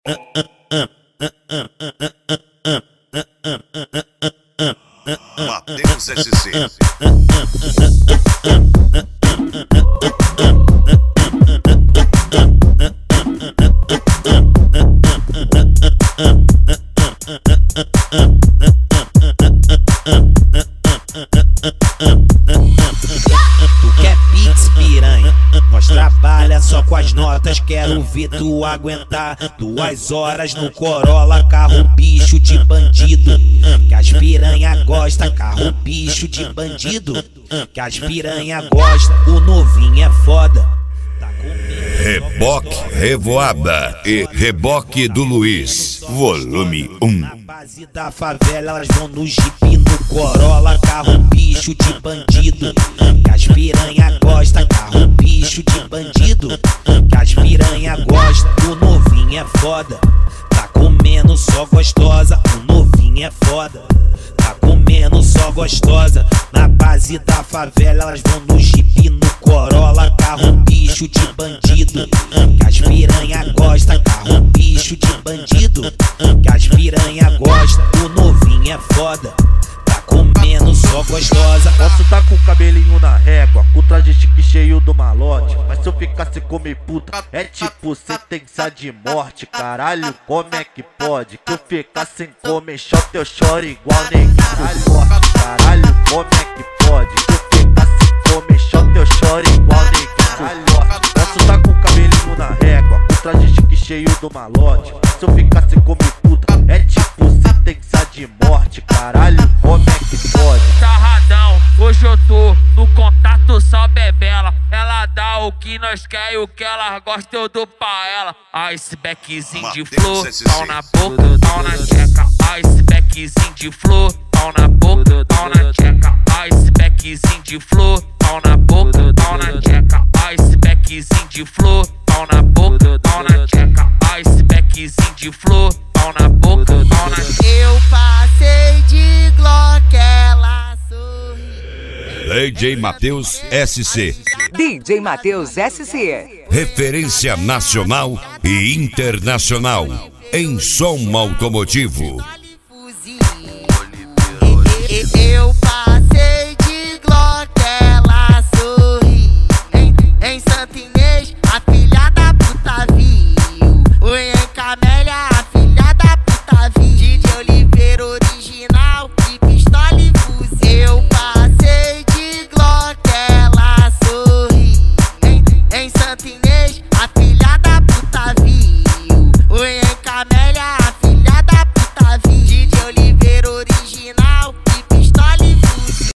Matheus SC. Tu quer pix, piranha? Nós trabalha só com as notas, quero ver tu aguentar 2 horas no Corolla, carro bicho de bandido. Que as piranha gosta, carro bicho de bandido. Que as piranha gosta, o novinho é foda. Reboque Revoada e Reboque do Luiz, volume 1. Na base da favela elas vão no Jeep, no Corolla, carro bicho de bandido. Que as piranha gosta, carro bicho de bandido. Que as piranha gosta, o novinho é foda. Tá comendo só gostosa, o novinho é foda. Tá comendo só gostosa. Na base da favela elas vão no Jeep, no Corolla, carro bicho de bandido. Que as piranha gosta, carro bicho de bandido. Que as piranha gosta, o novinho é foda. Tá comendo só gostosa. Posso tá com o cabelinho na régua, com traje chique cheio do malote. Mas se eu ficasse comer puta, é tipo sentença de morte. Caralho, como é que pode? Que eu ficar sem comer shot, eu choro igual neguinho forte. Caralho, como é que pode? Que eu ficar sem comer shot, eu choro igual neguinho forte. Posso tá com o cabelinho na régua, com traje chique cheio do malote. Mas se eu ficar sem comer puta, é tipo sentença de morte. Caralho, como é que pode? Sarradão, hoje eu tô no contato só bebela. Ela dá o que nós quer e o que ela gosta eu dou pra ela. Icebackzinho de flor, pau na boca, pau na tcheca. Icebackzinho de flor, pau na boca, pau na tcheca. Icebackzinho de flor, pau na boca, pau na tcheca. Icebackzinho de flor, pau na boca, pau na tcheca. Icebackzinho de flor, pau na boca, pau na tcheca. Eu passei de Glock, ela sorri. DJ Matheus SC. DJ Matheus SC. Referência nacional e internacional em som automotivo. Eu passei de Glock, ela sorri. Em Santo Inês, a filha da puta viu. Oi, em Camélia, a filha da puta viu. DJ Oliveira original, de pistola e fuzil. Eu passei de Glock, ela sorri. Em Santo Inês, a filha da puta viu. Oi, em Camélia, a filha